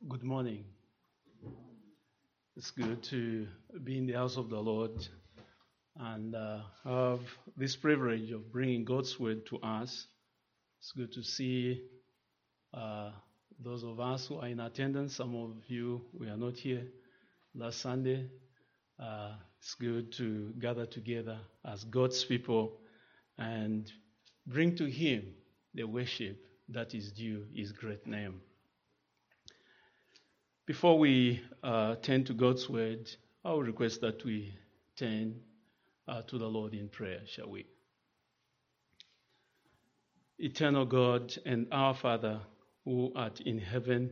Good morning. It's good to be in the house of the Lord and have this privilege of bringing God's word to us. It's good to see those of us who are in attendance. Some of you, we are not here last Sunday. It's good to gather together as God's people and bring to Him the worship that is due His great name. Before we turn to God's word, I will request that we turn to the Lord in prayer, shall we? Eternal God and our Father, who art in heaven,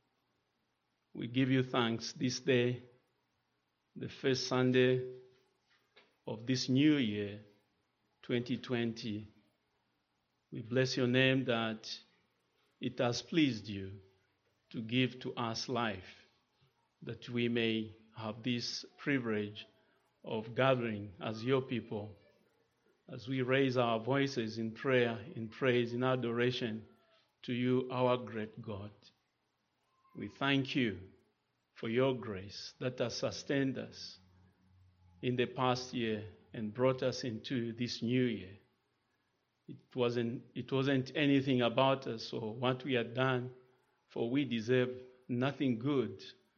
we give you thanks this day, the first Sunday of this new year, 2020. We bless your name that it has pleased you to give to us life, that we may have this privilege of gathering as your people, as we raise our voices in prayer, in praise, in adoration to you, our great God. We thank you for your grace that has sustained us in the past year and brought us into this new year. It wasn't anything about us or what we had done, for we deserve nothing good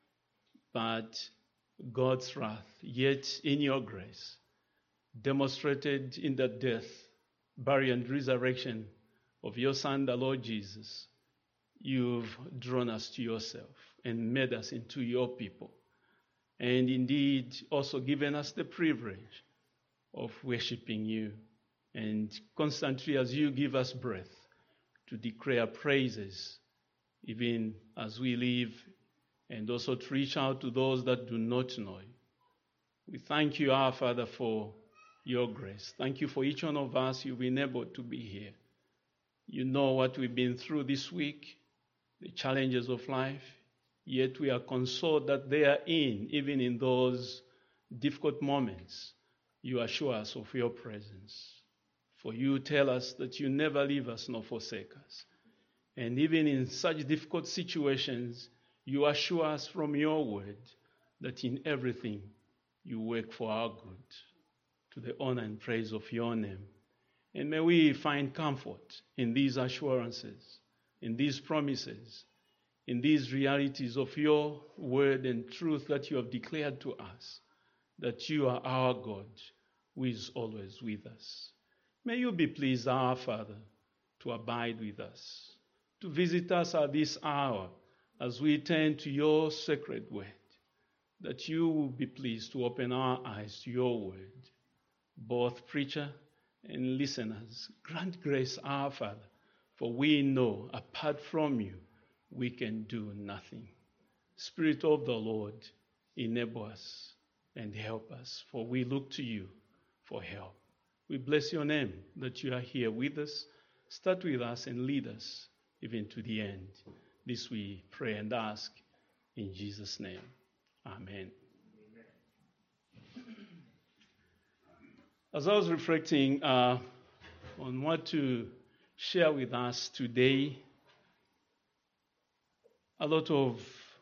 but God's wrath. Yet in your grace, demonstrated in the death, burial, and resurrection of your Son, the Lord Jesus, you've drawn us to yourself and made us into your people. And indeed also given us the privilege of worshiping you. And constantly as you give us breath to declare praises, even as we live, and also to reach out to those that do not know you. We thank you, our Father, for your grace. Thank you for each one of us. You've been able to be here. You know what we've been through this week, the challenges of life, yet we are consoled that they are even in those difficult moments, you assure us of your presence. For you tell us that you never leave us nor forsake us. And even in such difficult situations, you assure us from your word that in everything you work for our good, to the honor and praise of your name. And may we find comfort in these assurances, in these promises, in these realities of your word and truth that you have declared to us, that you are our God who is always with us. May you be pleased, our Father, to abide with us, to visit us at this hour as we turn to your sacred word, that you will be pleased to open our eyes to your word. Both preacher and listeners, grant grace, our Father, for we know apart from you, we can do nothing. Spirit of the Lord, enable us and help us, for we look to you for help. We bless your name that you are here with us. Start with us and lead us even to the end. This we pray and ask in Jesus' name. Amen. As I was reflecting on what to share with us today, a lot of,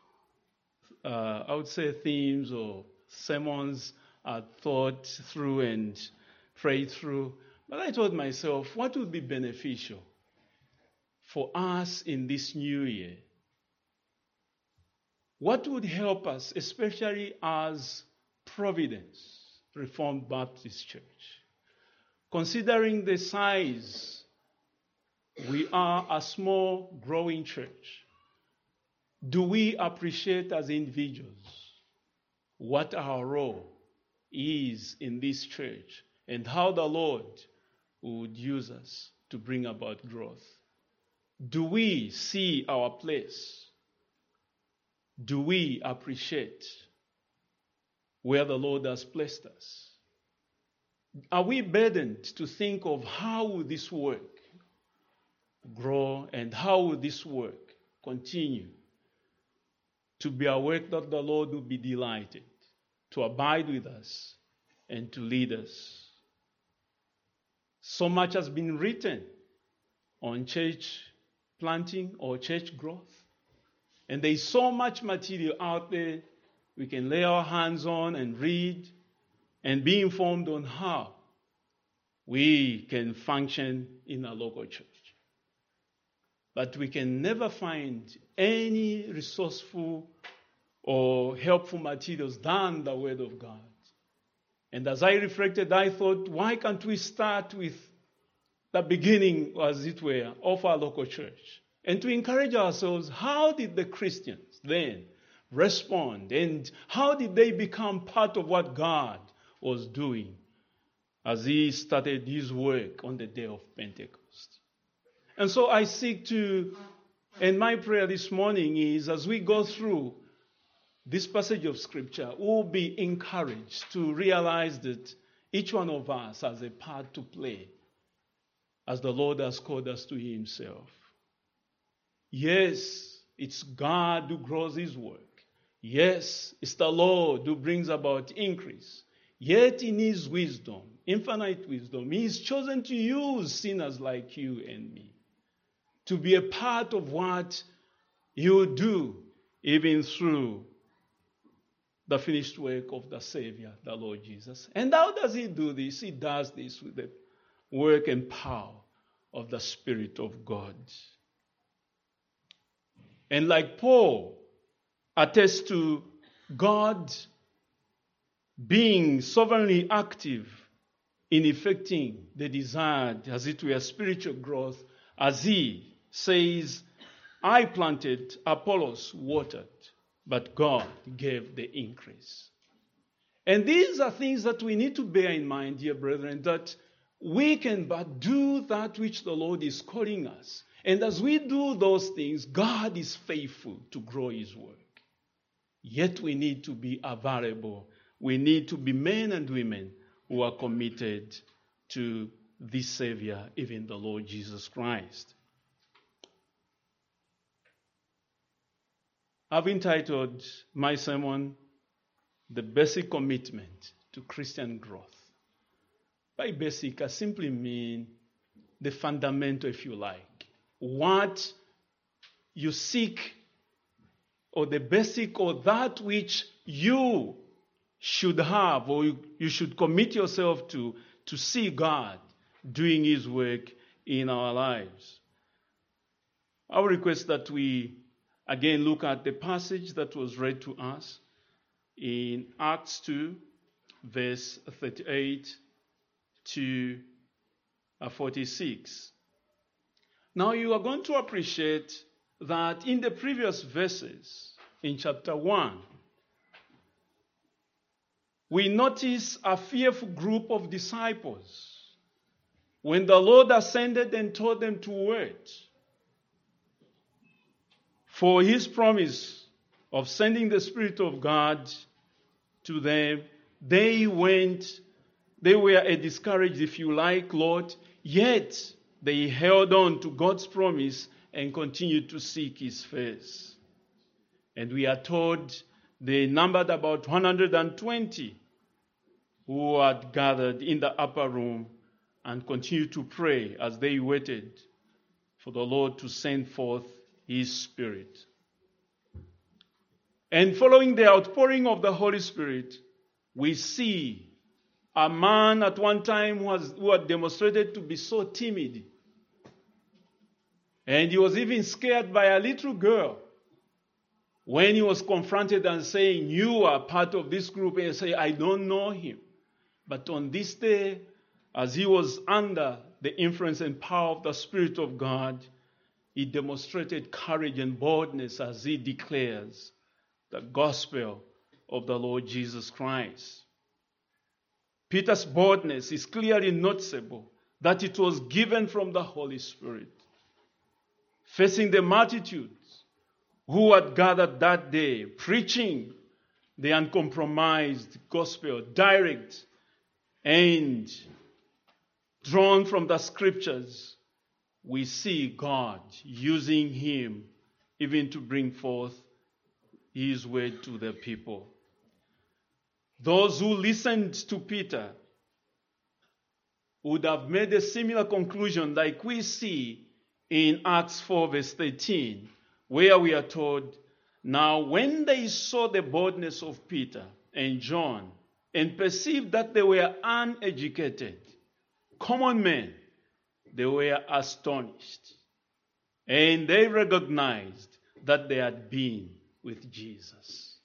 I would say, themes or sermons are thought through and prayed through. But I told myself, what would be beneficial for us in this new year? What would help us, especially as Providence Reformed Baptist Church? Considering the size, we are a small, growing church. Do we appreciate as individuals what our role is in this church and how the Lord would use us to bring about growth? Do we see our place? Do we appreciate where the Lord has placed us? Are we burdened to think of how will this work grow and how will this work continue to be a work that the Lord will be delighted to abide with us and to lead us? So much has been written on church planting or church growth. And there is so much material out there we can lay our hands on and read and be informed on how we can function in a local church. But we can never find any resourceful or helpful materials than the Word of God. And as I reflected, I thought, why can't we start with the beginning, as it were, of our local church? And to encourage ourselves, how did the Christians then respond? And how did they become part of what God was doing as He started His work on the day of Pentecost? And so I seek to, and my prayer this morning is, as we go through this passage of Scripture, we'll be encouraged to realize that each one of us has a part to play as the Lord has called us to Himself. Yes, it's God who grows His work. Yes, it's the Lord who brings about increase. Yet in His wisdom, infinite wisdom, He has chosen to use sinners like you and me to be a part of what He will do, even through the finished work of the Savior, the Lord Jesus. And how does He do this? He does this with the work and power of the Spirit of God. And like Paul attests to God being sovereignly active in effecting the desired, as it were, spiritual growth, as he says, I planted, Apollos watered, but God gave the increase. And these are things that we need to bear in mind, dear brethren, that we can but do that which the Lord is calling us. And as we do those things, God is faithful to grow His work. Yet we need to be available. We need to be men and women who are committed to this Savior, even the Lord Jesus Christ. I've entitled my sermon, The Basic Commitment to Christian Growth. By basic, I simply mean the fundamental, if you like. What you seek, or the basic, or that which you should have, or you should commit yourself to see God doing His work in our lives. I would request that we again look at the passage that was read to us in Acts 2, verse 38 to 46. Now you are going to appreciate that in the previous verses, in chapter 1, we notice a fearful group of disciples when the Lord ascended and told them to wait for His promise of sending the Spirit of God to them. They were discouraged, if you like, Lord, yet they held on to God's promise and continued to seek His face. And we are told they numbered about 120 who had gathered in the upper room and continued to pray as they waited for the Lord to send forth His Spirit. And following the outpouring of the Holy Spirit, we see a man at one time who had demonstrated to be so timid. And he was even scared by a little girl when he was confronted and saying, you are part of this group. And he said, I don't know him. But on this day, as he was under the influence and power of the Spirit of God, he demonstrated courage and boldness as he declares the gospel of the Lord Jesus Christ. Peter's boldness is clearly noticeable, that it was given from the Holy Spirit. Facing the multitudes who had gathered that day, preaching the uncompromised gospel, direct and drawn from the scriptures, we see God using him even to bring forth His word to the people. Those who listened to Peter would have made a similar conclusion like we see in Acts 4 verse 13, where we are told Now, when they saw the boldness of Peter and John and perceived that they were uneducated, common men, they were astonished. And they recognized that they had been with Jesus.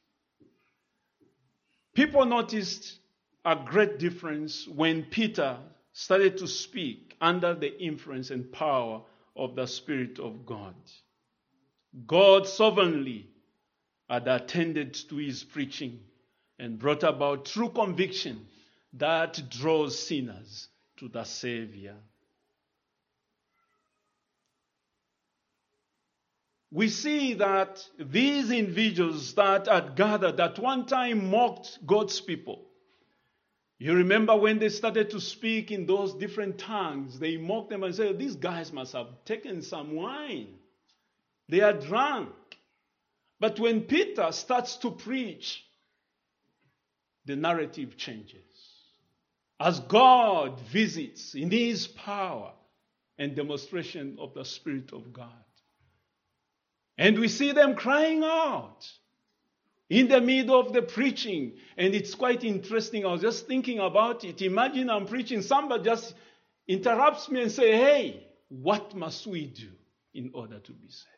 People noticed a great difference when Peter started to speak under the influence and power of the Spirit of God. God sovereignly had attended to his preaching and brought about true conviction that draws sinners to the Savior. We see that these individuals that had gathered at one time mocked God's people. You remember when they started to speak in those different tongues, they mocked them and said, these guys must have taken some wine. They are drunk. But when Peter starts to preach, the narrative changes. As God visits in his power and demonstration of the Spirit of God. And we see them crying out in the middle of the preaching. And it's quite interesting. I was just thinking about it. Imagine I'm preaching. Somebody just interrupts me and say, hey, what must we do in order to be saved?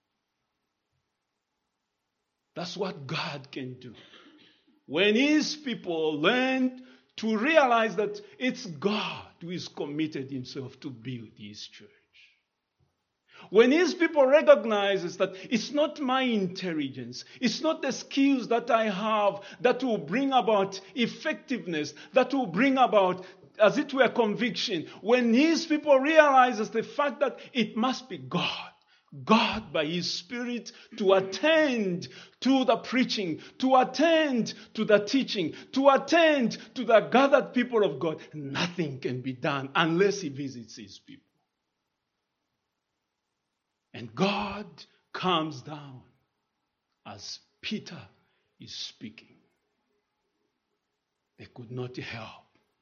That's what God can do. When his people learn to realize that it's God who is committed himself to build his church. When his people recognize that it's not my intelligence, it's not the skills that I have that will bring about effectiveness, that will bring about, as it were, conviction. When his people realize the fact that it must be God by his Spirit to attend to the preaching, to attend to the teaching, to attend to the gathered people of God, nothing can be done unless he visits his people. And God comes down as Peter is speaking. They could not help.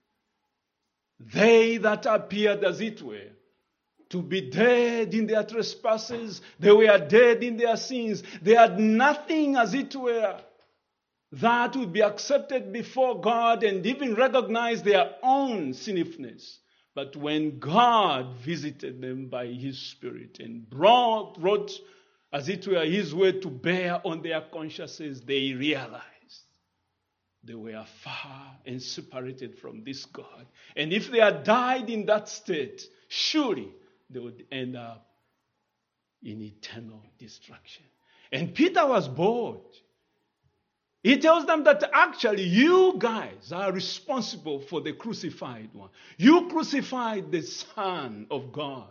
They that appeared, as it were, to be dead in their trespasses, they were dead in their sins. They had nothing, as it were, that would be accepted before God and even recognize their own sinfulness. But when God visited them by his Spirit and brought, as it were, his word to bear on their consciences, they realized they were far and separated from this God. And if they had died in that state, surely they would end up in eternal destruction. And Peter was bold. He tells them that actually you guys are responsible for the crucified one. You crucified the Son of God,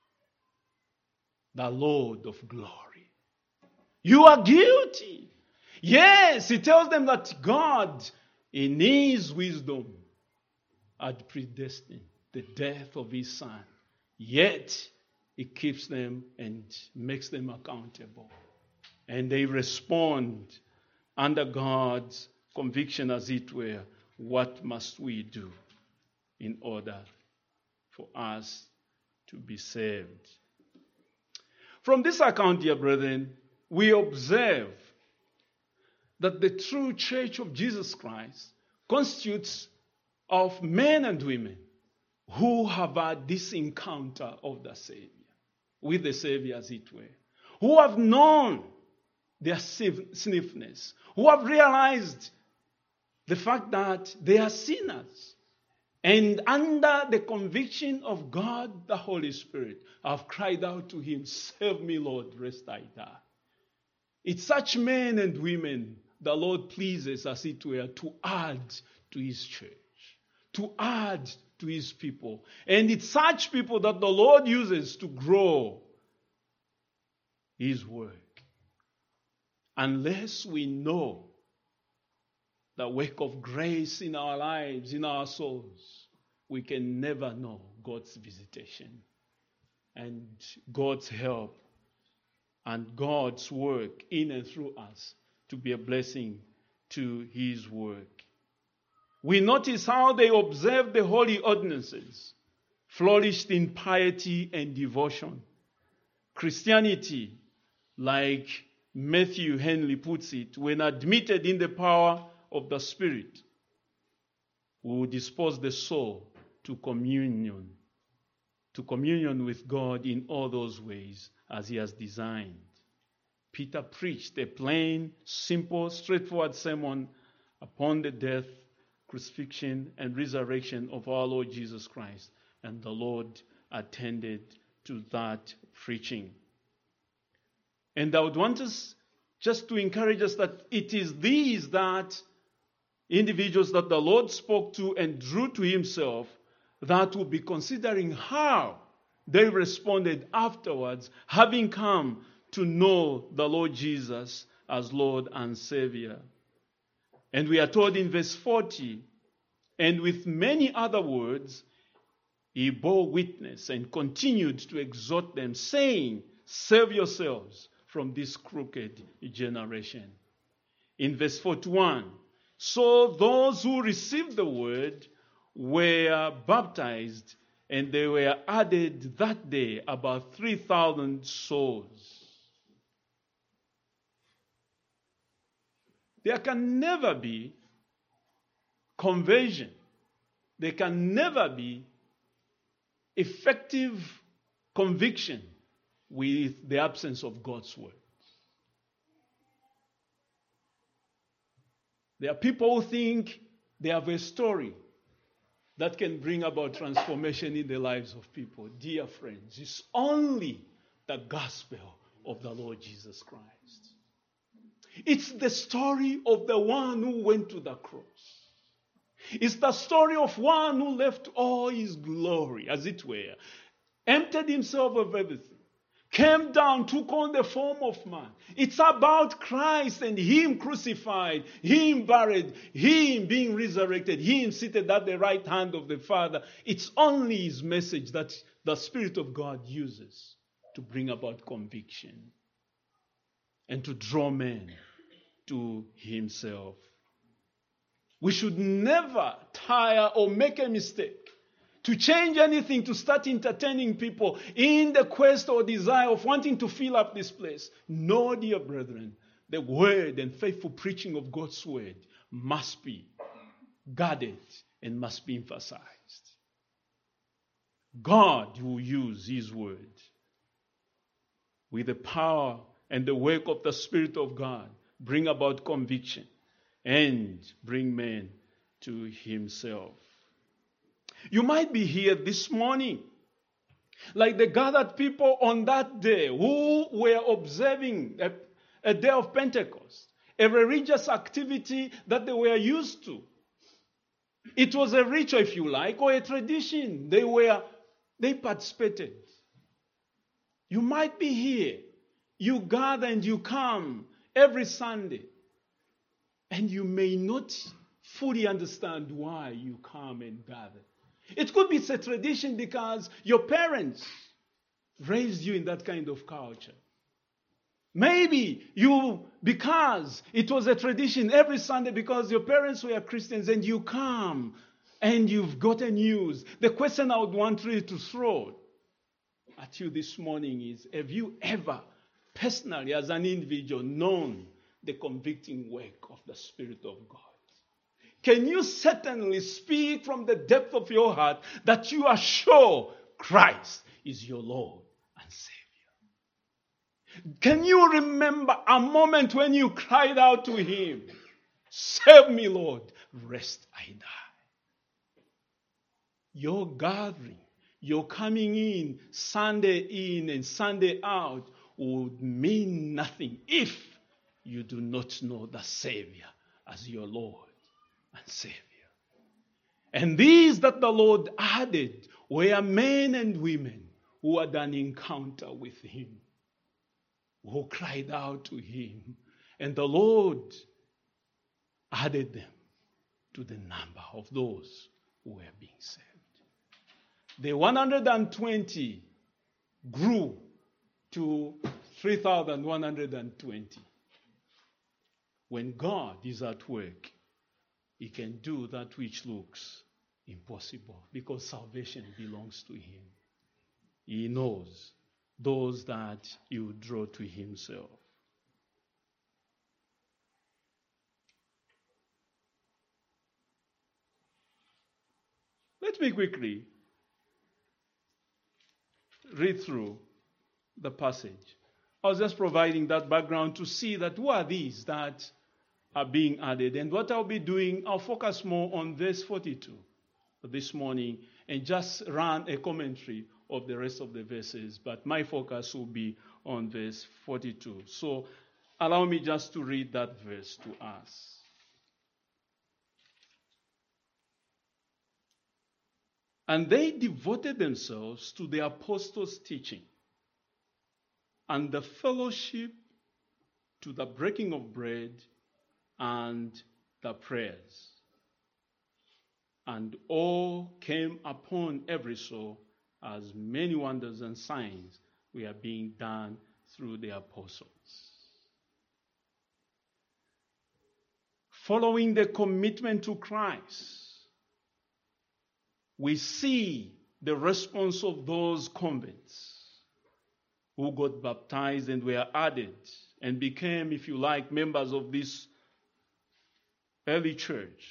the Lord of glory. You are guilty. Yes, he tells them that God, in his wisdom, had predestined the death of his Son. Yet, he keeps them and makes them accountable. And they respond under God's conviction, as it were, what must we do in order for us to be saved? From this account, dear brethren, we observe that the true church of Jesus Christ constitutes of men and women who have had this encounter of the Savior, with the Savior, as it were, who have known their sinfulness, who have realized the fact that they are sinners. And under the conviction of God, the Holy Spirit, have cried out to him, save me, Lord, lest I die. It's such men and women the Lord pleases, as it were, to add to his church, to add to his people. And it's such people that the Lord uses to grow his work. Unless we know the work of grace in our lives, in our souls, we can never know God's visitation and God's help and God's work in and through us to be a blessing to his work. We notice how they observed the holy ordinances, flourished in piety and devotion. Christianity, like Matthew Henry puts it, when admitted in the power of the Spirit, we will dispose the soul to communion with God in all those ways as he has designed. Peter preached a plain, simple, straightforward sermon upon the death, crucifixion, and resurrection of our Lord Jesus Christ, and the Lord attended to that preaching. And I would want us just to encourage us that it is these that individuals that the Lord spoke to and drew to himself that will be considering how they responded afterwards, having come to know the Lord Jesus as Lord and Savior. And we are told in verse 40, and with many other words, he bore witness and continued to exhort them, saying, save yourselves from this crooked generation. In verse 41, so those who received the word were baptized, and there were added that day about 3,000 souls. There can never be conversion. There can never be effective conviction with the absence of God's word. There are people who think they have a story that can bring about transformation in the lives of people. Dear friends, it's only the gospel of the Lord Jesus Christ. It's the story of the one who went to the cross. It's the story of one who left all his glory, as it were, emptied himself of everything, came down, took on the form of man. It's about Christ and him crucified, him buried, him being resurrected, him seated at the right hand of the Father. It's only his message that the Spirit of God uses to bring about conviction and to draw men to himself. We should never tire or make a mistake to change anything, to start entertaining people in the quest or desire of wanting to fill up this place. No, dear brethren, the word and faithful preaching of God's word must be guarded and must be emphasized. God will use his word with the power and the work of the Spirit of God, bring about conviction and bring men to himself. You might be here this morning, like the gathered people on that day who were observing a day of Pentecost, a religious activity that they were used to. It was a ritual, if you like, or a tradition. They participated. You might be here. You gather and you come every Sunday. And you may not fully understand why you come and gather. It could be a tradition because your parents raised you in that kind of culture. Maybe because it was a tradition every Sunday because your parents were Christians and you come and you've gotten news. The question I would want really to throw at you this morning is, have you ever personally as an individual known the convicting work of the Spirit of God? Can you certainly speak from the depth of your heart that you are sure Christ is your Lord and Savior? Can you remember a moment when you cried out to him, save me, Lord, lest I die? Your gathering, your coming in and Sunday out would mean nothing if you do not know the Savior as your Lord and Savior. And these that the Lord added were men and women who had an encounter with him, who cried out to him, and the Lord added them to the number of those who were being saved. The 120 grew to 3,120. When God is at work, he can do that which looks impossible because salvation belongs to him. He knows those that he will draw to himself. Let me quickly read through the passage. I was just providing that background to see that who are these that are being added. And what I'll be doing, I'll focus more on verse 42 this morning and just run a commentary of the rest of the verses. But my focus will be on verse 42. So allow me just to read that verse to us. And they devoted themselves to the apostles' teaching and the fellowship, to the breaking of bread and the prayers. And all came upon every soul, as many wonders and signs were being done through the apostles. Following the commitment to Christ, we see the response of those converts who got baptized and were added and became, if you like, members of this early church.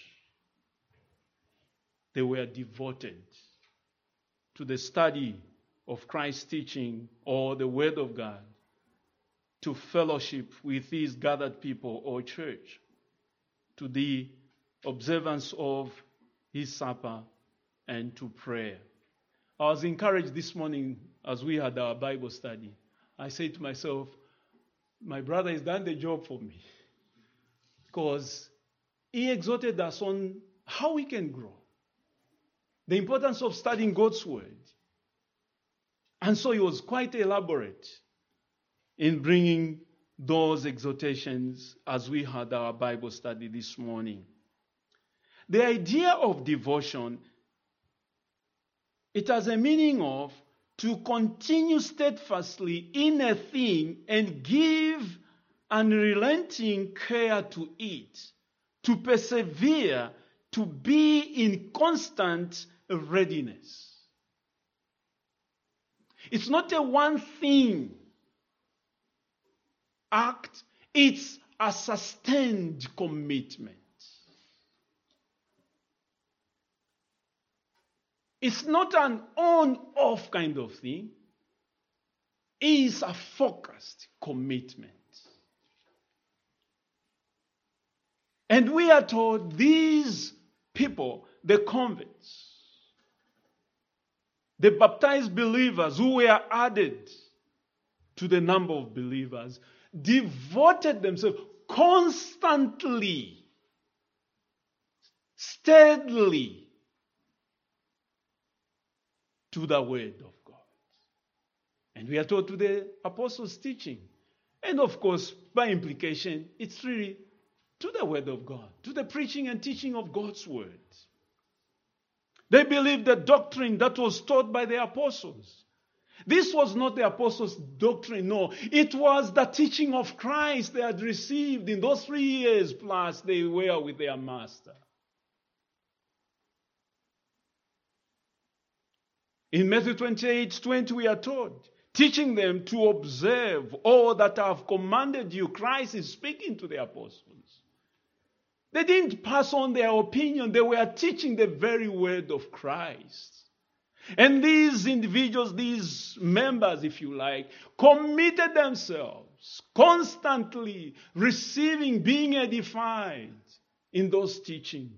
They were devoted to the study of Christ's teaching or the Word of God, to fellowship with these gathered people or church, to the observance of His supper, and to prayer. I was encouraged this morning as we had our Bible study. I said to myself, my brother has done the job for me, because he exhorted us on how we can grow, the importance of studying God's Word. And so he was quite elaborate in bringing those exhortations as we had our Bible study this morning. The idea of devotion, it has a meaning of to continue steadfastly in a thing and give unrelenting care to it, to persevere, to be in constant readiness. It's not a one thing act, it's a sustained commitment. It's not an on-off kind of thing. It's a focused commitment. And we are told these people, the converts, the baptized believers who were added to the number of believers, devoted themselves constantly, steadily, to the Word of God. And we are told to the apostles' teaching. And of course, by implication, it's really to the Word of God, to the preaching and teaching of God's Word. They believed the doctrine that was taught by the apostles. This was not the apostles' doctrine, no. It was the teaching of Christ they had received in those 3 years plus they were with their master. In Matthew 28:20, we are told, teaching them to observe all that I have commanded you. Christ is speaking to the apostles. They didn't pass on their opinion. They were teaching the very word of Christ. And these individuals, these members, if you like, committed themselves, constantly receiving, being edified in those teachings.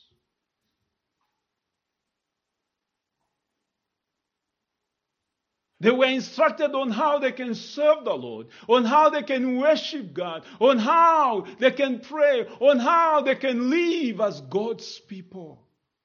They were instructed on how they can serve the Lord, on how they can worship God, on how they can pray, on how they can live as God's people.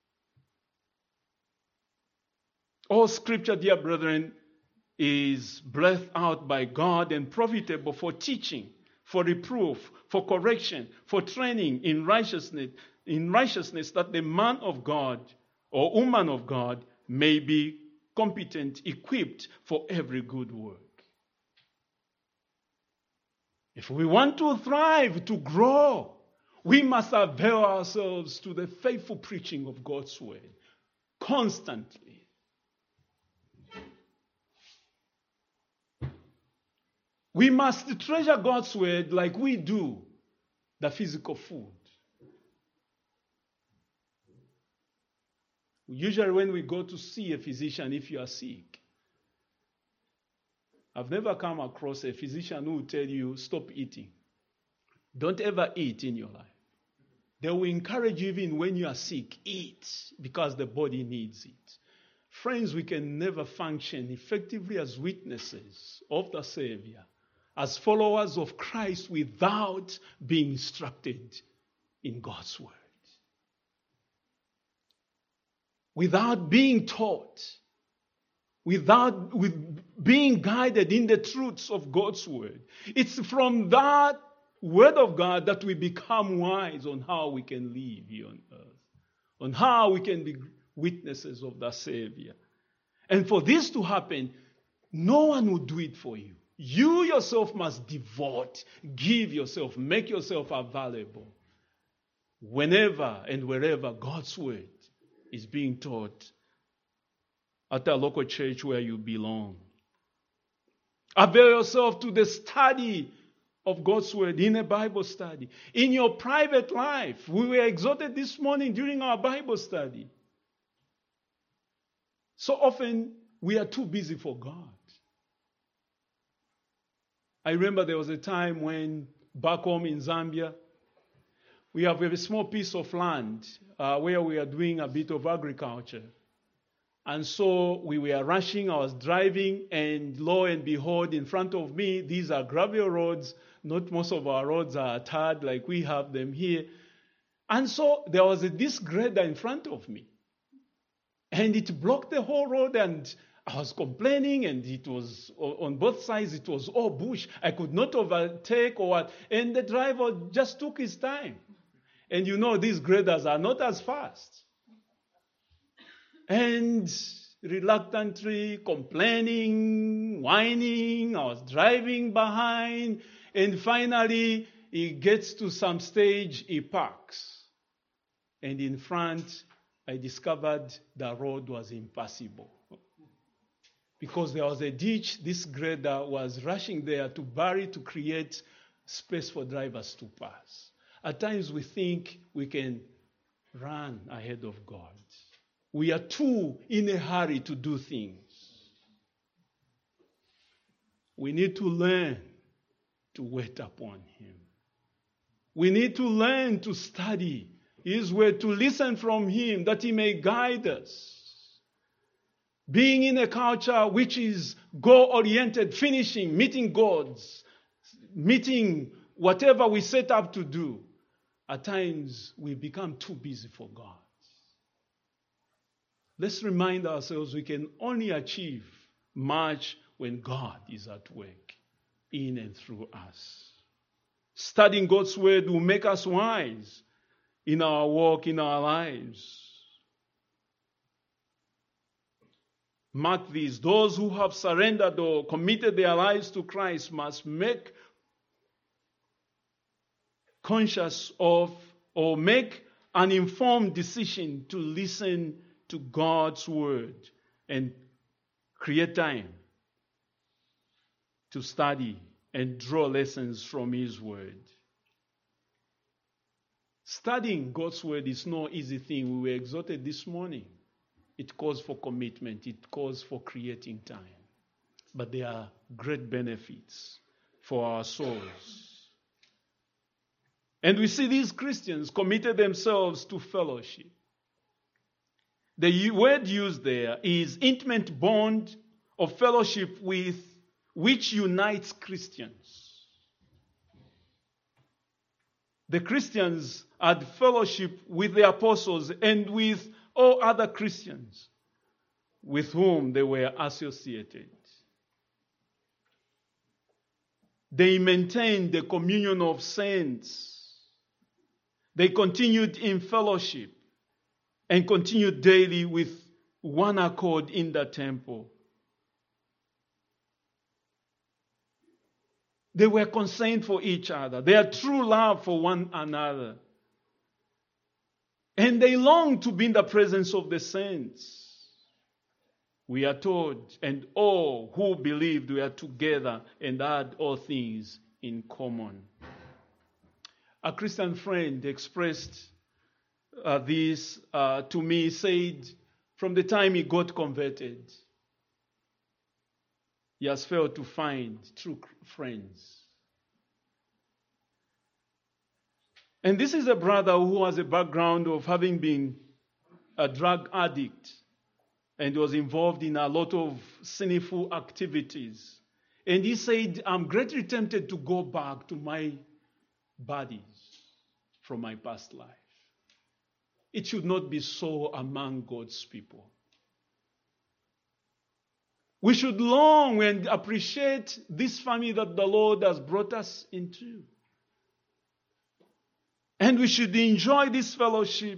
All Scripture, dear brethren, is breathed out by God and profitable for teaching, for reproof, for correction, for training in righteousness, that the man of God or woman of God may be competent, equipped for every good work. If we want to thrive, to grow, we must avail ourselves to the faithful preaching of God's word constantly. We must treasure God's word like we do the physical food. Usually when we go to see a physician, if you are sick, I've never come across a physician who will tell you, stop eating. Don't ever eat in your life. They will encourage you even when you are sick, eat, because the body needs it. Friends, we can never function effectively as witnesses of the Savior, as followers of Christ, without being instructed in God's word. Without being taught, with being guided in the truths of God's word. It's from that word of God that we become wise on how we can live here on earth, on how we can be witnesses of the Savior. And for this to happen, no one will do it for you. You yourself must devote, give yourself, make yourself available whenever and wherever God's word is being taught at a local church where you belong. Avail yourself to the study of God's word in a Bible study. In your private life, we were exhorted this morning during our Bible study. So often, we are too busy for God. I remember there was a time when back home in Zambia, we have a small piece of land where we are doing a bit of agriculture. And so we were rushing, I was driving, and lo and behold, in front of me, these are gravel roads. Not most of our roads are tarred like we have them here. And so there was this grader in front of me. And it blocked the whole road, and I was complaining, and it was on both sides, it was all bush. I could not overtake or what. And the driver just took his time. And you know, these graders are not as fast. And reluctantly complaining, whining, I was driving behind, and finally he gets to some stage, he parks. And in front, I discovered the road was impassable. Because there was a ditch, this grader was rushing there to bury, to create space for drivers to pass. At times we think we can run ahead of God. We are too in a hurry to do things. We need to learn to wait upon Him. We need to learn to study His word, to listen from Him, that He may guide us. Being in a culture which is goal-oriented, finishing, meeting goals, meeting whatever we set up to do, at times we become too busy for God. Let's remind ourselves we can only achieve much when God is at work in and through us. Studying God's word will make us wise in our walk, in our lives. Mark this: those who have surrendered or committed their lives to Christ must make conscious of or make an informed decision to listen to God's word and create time to study and draw lessons from His word. Studying God's word is no easy thing. We were exhorted this morning. It calls for commitment. It calls for creating time. But there are great benefits for our souls. And we see these Christians committed themselves to fellowship. The word used there is intimate bond of fellowship with which unites Christians. The Christians had fellowship with the apostles and with all other Christians with whom they were associated. They maintained the communion of saints. They continued in fellowship and continued daily with one accord in the temple. They were concerned for each other. Their true love for one another. And they longed to be in the presence of the saints. We are told, and all who believed were together and had all things in common. A Christian friend expressed this to me, said, from the time he got converted, he has failed to find true friends. And this is a brother who has a background of having been a drug addict and was involved in a lot of sinful activities. And he said, I'm greatly tempted to go back to my bodies from my past life. It should not be so among God's people. We should long and appreciate this family that the Lord has brought us into. And we should enjoy this fellowship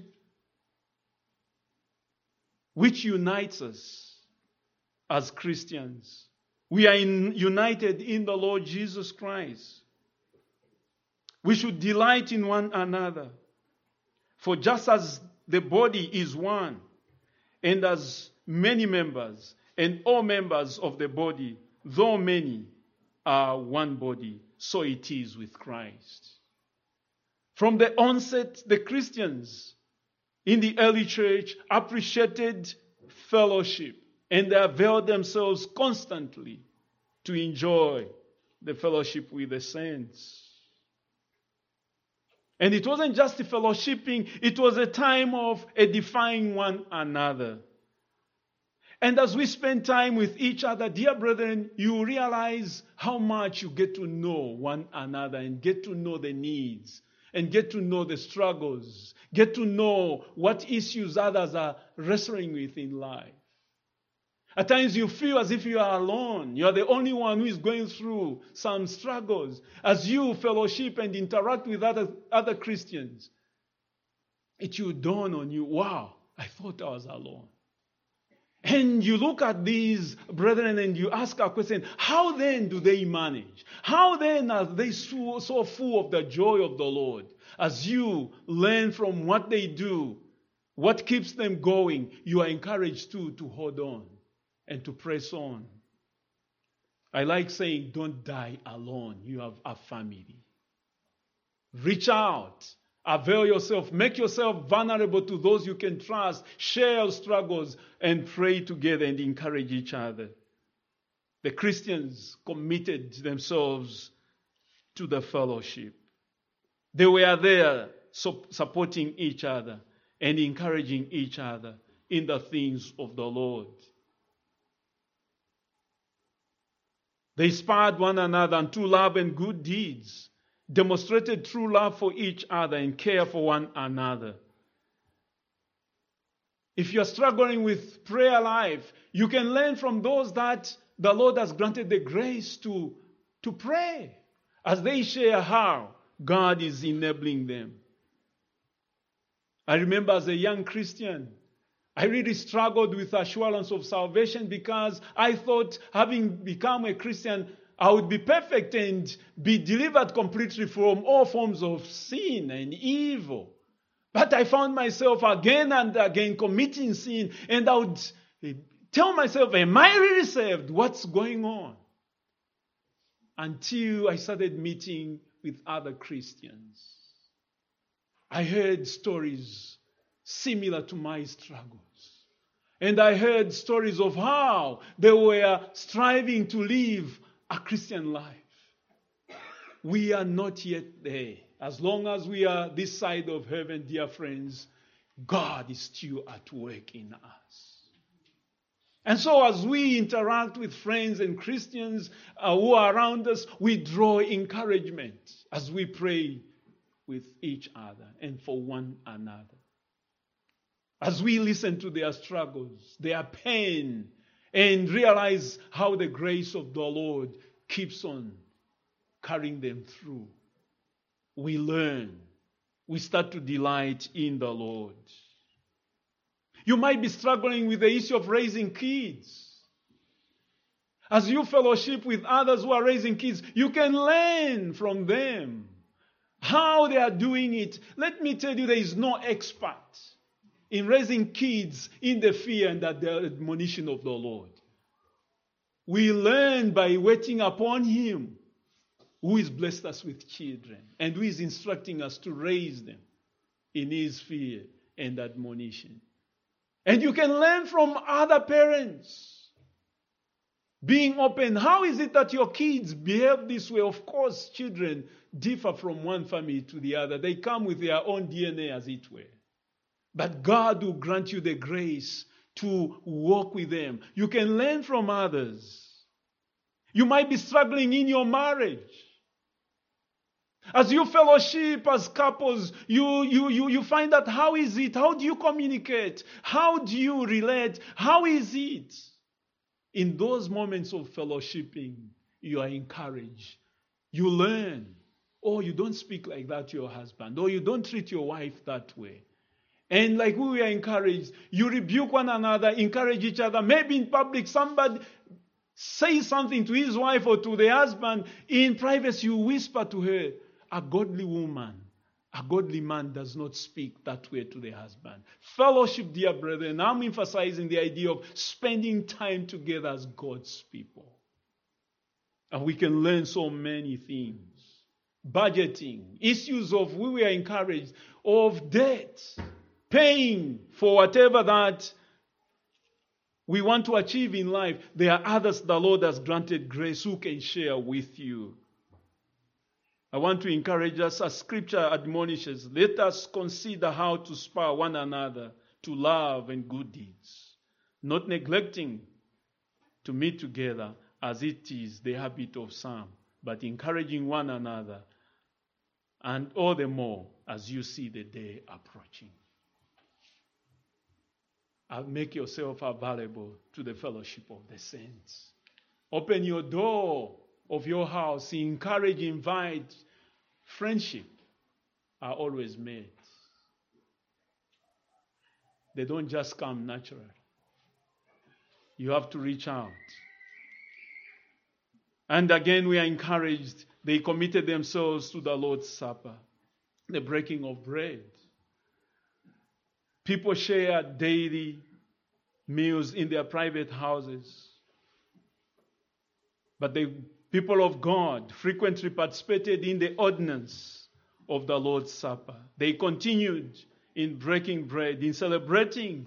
which unites us as Christians. We are united in the Lord Jesus Christ. We should delight in one another. For just as the body is one, and as many members, and all members of the body, though many, are one body, so it is with Christ. From the onset, the Christians in the early church appreciated fellowship, and they availed themselves constantly to enjoy the fellowship with the saints. And it wasn't just a fellowshipping, it was a time of edifying one another. And as we spend time with each other, dear brethren, you realize how much you get to know one another and get to know the needs and get to know the struggles, get to know what issues others are wrestling with in life. At times you feel as if you are alone. You are the only one who is going through some struggles. As you fellowship and interact with other Christians, it will dawn on you, wow, I thought I was alone. And you look at these brethren and you ask a question, how then do they manage? How then are they so full of the joy of the Lord? As you learn from what they do, what keeps them going, you are encouraged to hold on and to press on. I like saying, don't die alone. You have a family. Reach out. Avail yourself. Make yourself vulnerable to those you can trust. Share your struggles and pray together and encourage each other. The Christians committed themselves to the fellowship. They were there supporting each other and encouraging each other in the things of the Lord. They inspired one another unto love and good deeds, demonstrated true love for each other and care for one another. If you're struggling with prayer life, you can learn from those that the Lord has granted the grace to pray as they share how God is enabling them. I remember as a young Christian, I really struggled with assurance of salvation because I thought having become a Christian, I would be perfect and be delivered completely from all forms of sin and evil. But I found myself again and again committing sin, and I would tell myself, am I really saved? What's going on? Until I started meeting with other Christians. I heard stories similar to my struggles. And I heard stories of how they were striving to live a Christian life. We are not yet there. As long as we are this side of heaven, dear friends, God is still at work in us. And so as we interact with friends and Christians who are around us, we draw encouragement as we pray with each other and for one another. As we listen to their struggles, their pain, and realize how the grace of the Lord keeps on carrying them through, we learn. We start to delight in the Lord. You might be struggling with the issue of raising kids. As you fellowship with others who are raising kids, you can learn from them how they are doing it. Let me tell you, there is no expert in raising kids in the fear and the admonition of the Lord. We learn by waiting upon Him who has blessed us with children and who is instructing us to raise them in His fear and admonition. And you can learn from other parents. Being open. How is it that your kids behave this way? Of course, children differ from one family to the other. They come with their own DNA, as it were. But God will grant you the grace to walk with them. You can learn from others. You might be struggling in your marriage. As you fellowship as couples, you find out how is it? How do you communicate? How do you relate? How is it? In those moments of fellowshipping, you are encouraged. You learn. Oh, you don't speak like that to your husband. Or you don't treat your wife that way. And like we were encouraged, you rebuke one another, encourage each other. Maybe in public, somebody says something to his wife or to the husband. In privacy, you whisper to her. A godly woman, a godly man does not speak that way to the husband. Fellowship, dear brethren, I'm emphasizing the idea of spending time together as God's people. And we can learn so many things. Budgeting, issues of, we were encouraged, of debt, paying for whatever that we want to achieve in life. There are others the Lord has granted grace who can share with you. I want to encourage us, as Scripture admonishes, let us consider how to spur one another to love and good deeds, not neglecting to meet together as it is the habit of some, but encouraging one another, and all the more as you see the day approaching. Make yourself available to the fellowship of the saints. Open your door of your house, encourage, invite. Friendship are always made. They don't just come naturally. You have to reach out. And again, we are encouraged. They committed themselves to the Lord's Supper, the breaking of bread. People share daily meals in their private houses. But the people of God frequently participated in the ordinance of the Lord's Supper. They continued in breaking bread, in celebrating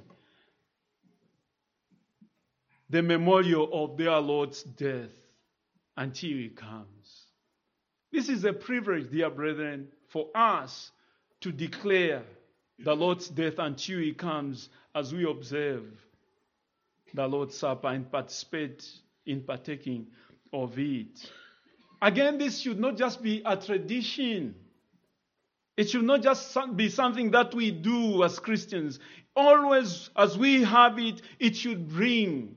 the memorial of their Lord's death until He comes. This is a privilege, dear brethren, for us to declare the Lord's death until He comes as we observe the Lord's Supper and participate in partaking of it. Again, this should not just be a tradition. It should not just be something that we do as Christians. Always, as we have it, it should bring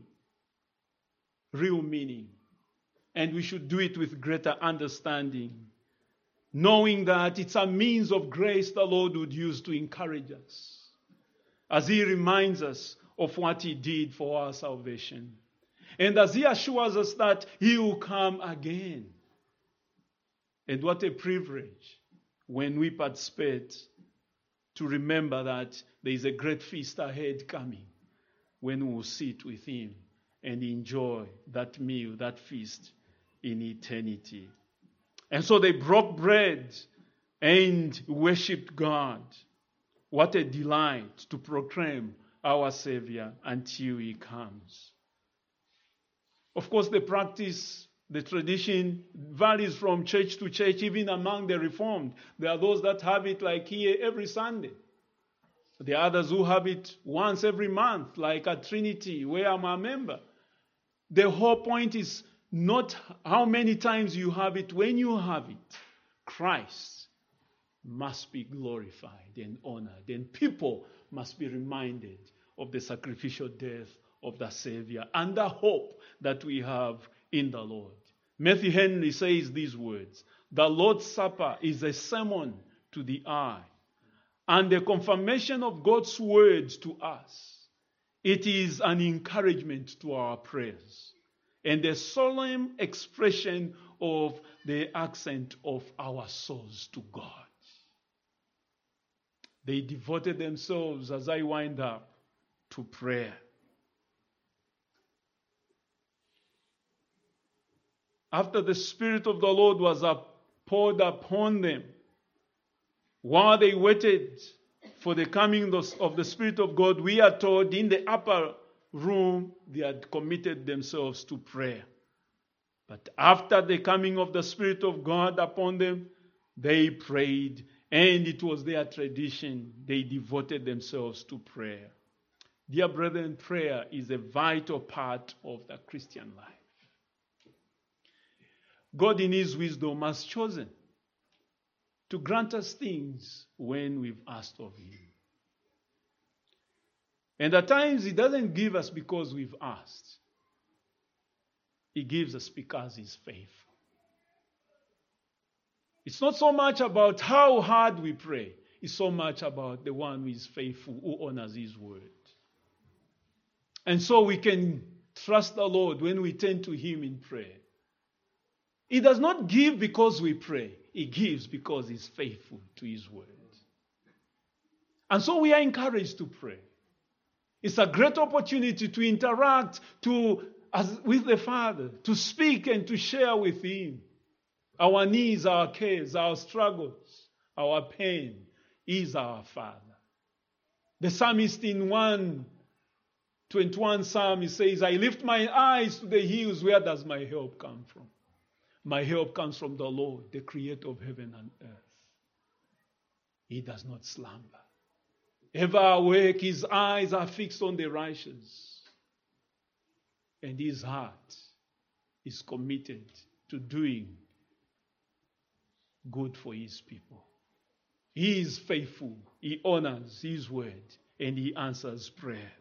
real meaning. And we should do it with greater understanding, knowing that it's a means of grace the Lord would use to encourage us, as He reminds us of what He did for our salvation. And as He assures us that He will come again. And what a privilege when we participate to remember that there is a great feast ahead coming, when we will sit with Him and enjoy that meal, that feast in eternity. And so they broke bread and worshipped God. What a delight to proclaim our Savior until He comes. Of course, the practice, the tradition varies from church to church, even among the Reformed. There are those that have it like here every Sunday. There are others who have it once every month, like at Trinity, where I'm a member. The whole point is not how many times you have it. When you have it, Christ must be glorified and honored, and people must be reminded of the sacrificial death of the Savior and the hope that we have in the Lord. Matthew Henry says these words: the Lord's Supper is a sermon to the eye and a confirmation of God's words to us. It is an encouragement to our prayers and a solemn expression of the accent of our souls to God. They devoted themselves, as I wind up, to prayer. After the Spirit of the Lord was poured upon them, while they waited for the coming of the Spirit of God, we are told in the upper room they had committed themselves to prayer. But after the coming of the Spirit of God upon them, they prayed, and it was their tradition. They devoted themselves to prayer. Dear brethren, prayer is a vital part of the Christian life. God in His wisdom has chosen to grant us things when we've asked of Him. And at times He doesn't give us because we've asked. He gives us because He's faithful. It's not so much about how hard we pray. It's so much about the one who is faithful, who honors His word. And so we can trust the Lord when we turn to Him in prayer. He does not give because we pray. He gives because He's faithful to His word. And so we are encouraged to pray. It's a great opportunity to interact with the Father, to speak and to share with Him our needs, our cares, our struggles, our pain. He is our Father. The psalmist in 121 Psalm, he says, I lift my eyes to the hills. Where does my help come from? My help comes from the Lord, the creator of heaven and earth. He does not slumber. Ever awake, His eyes are fixed on the righteous. And His heart is committed to doing good for His people. He is faithful. He honors His word. And He answers prayer.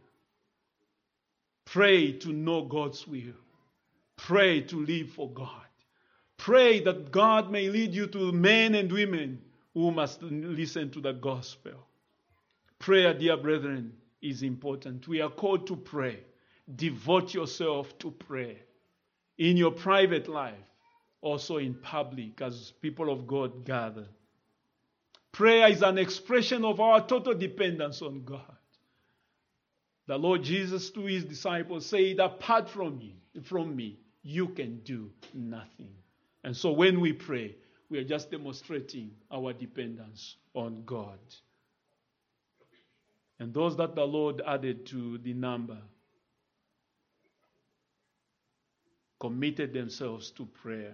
Pray to know God's will. Pray to live for God. Pray that God may lead you to men and women who must listen to the gospel. Prayer, dear brethren, is important. We are called to pray. Devote yourself to prayer. In your private life, also in public, as people of God gather. Prayer is an expression of our total dependence on God. The Lord Jesus to His disciples said, apart from me, you can do nothing. And so when we pray, we are just demonstrating our dependence on God. And those that the Lord added to the number committed themselves to prayer.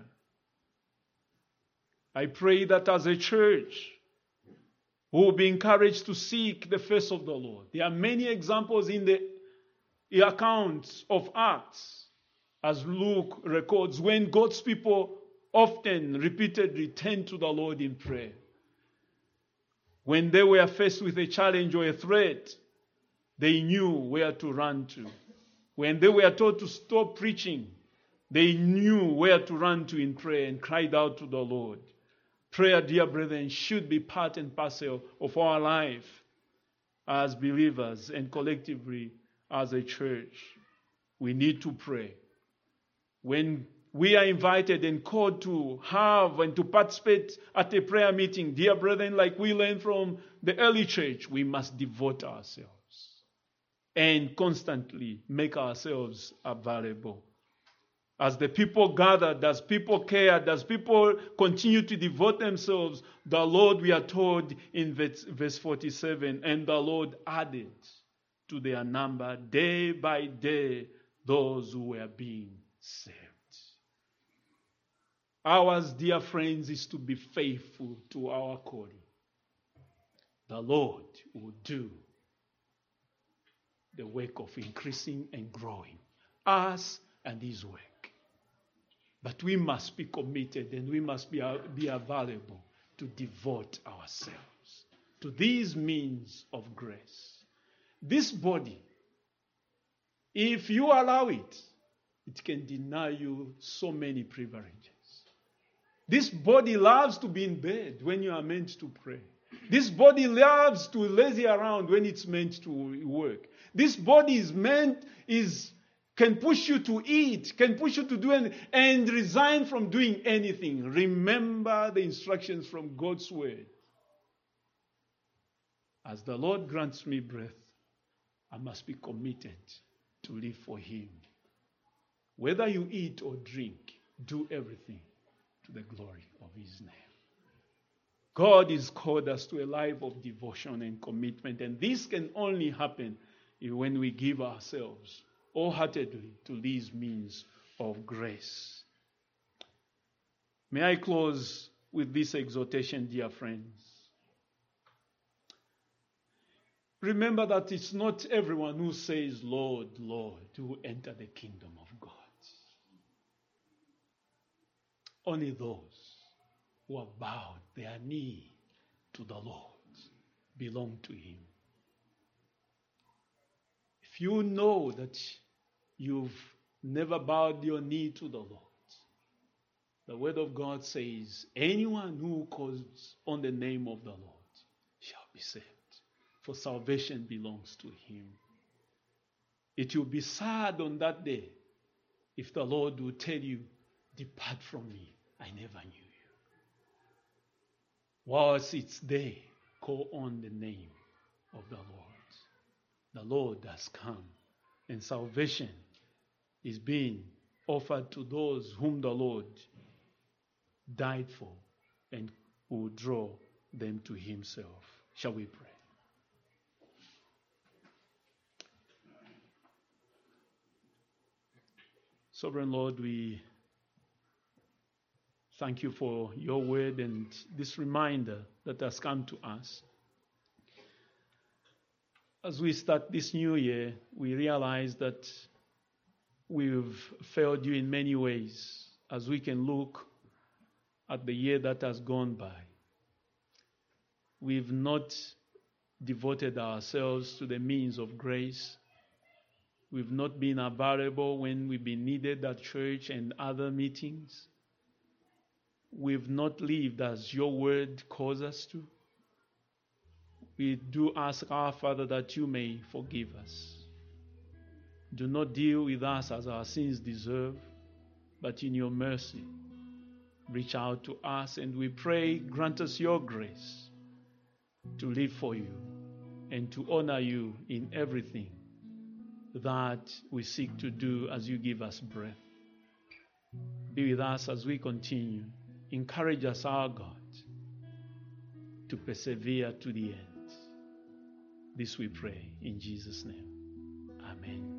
I pray that as a church, we will be encouraged to seek the face of the Lord. There are many examples in the accounts of Acts, as Luke records, when God's people often, repeatedly turned to the Lord in prayer. When they were faced with a challenge or a threat, they knew where to run to. When they were told to stop preaching, they knew where to run to in prayer and cried out to the Lord. Prayer, dear brethren, should be part and parcel of our life as believers and collectively as a church. We need to pray. When we are invited and called to have and to participate at a prayer meeting, dear brethren, like we learned from the early church, we must devote ourselves and constantly make ourselves available. As the people gathered, as people cared, as people continue to devote themselves, the Lord, we are told in verse 47, and the Lord added to their number day by day those who were being saved. Ours, dear friends, is to be faithful to our calling. The Lord will do the work of increasing and growing us and His work. But we must be committed and we must be available to devote ourselves to these means of grace. This body, if you allow it, it can deny you so many privileges. This body loves to be in bed when you are meant to pray. This body loves to lazy around when it's meant to work. This body can push you to eat, can push you to do anything, and resign from doing anything. Remember the instructions from God's word. As the Lord grants me breath, I must be committed to live for Him. Whether you eat or drink, do everything to the glory of His name. God has called us to a life of devotion and commitment, and this can only happen when we give ourselves wholeheartedly to these means of grace. May I close with this exhortation, dear friends. Remember that it's not everyone who says, Lord, Lord, who will enter the kingdom of God. Only those who have bowed their knee to the Lord belong to Him. If you know that you've never bowed your knee to the Lord, the Word of God says, anyone who calls on the name of the Lord shall be saved, for salvation belongs to Him. It will be sad on that day if the Lord will tell you, depart from me, I never knew you. Whilst it's day, call on the name of the Lord. The Lord has come, and salvation is being offered to those whom the Lord died for and will draw them to Himself. Shall we pray? Sovereign Lord, we thank you for your word and this reminder that has come to us. As we start this new year, we realize that we've failed you in many ways as we can look at the year that has gone by. We've not devoted ourselves to the means of grace. We've not been available when we've been needed at church and other meetings. We've not lived as your word calls us to. We do ask our Father that you may forgive us. Do not deal with us as our sins deserve, but in your mercy, reach out to us, and we pray, grant us your grace to live for you and to honor you in everything that we seek to do as you give us breath. Be with us as we continue. Encourage us, our God, to persevere to the end. This we pray in Jesus' name. Amen.